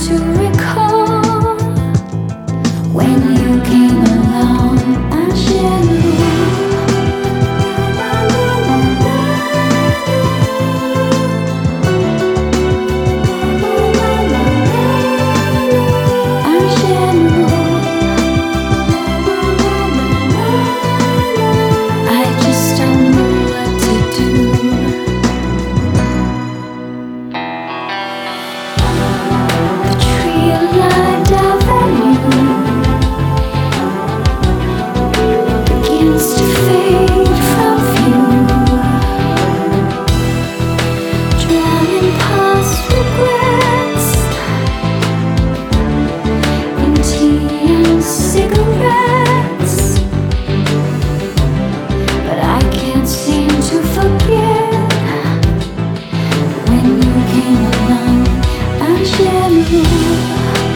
to recall when you came along and shared a I just don't know what to do. The tree of life avenue begins to fade from view, drowning past regrets in tea and cigarettes. But I can't seem to forget when you came along and shared a room.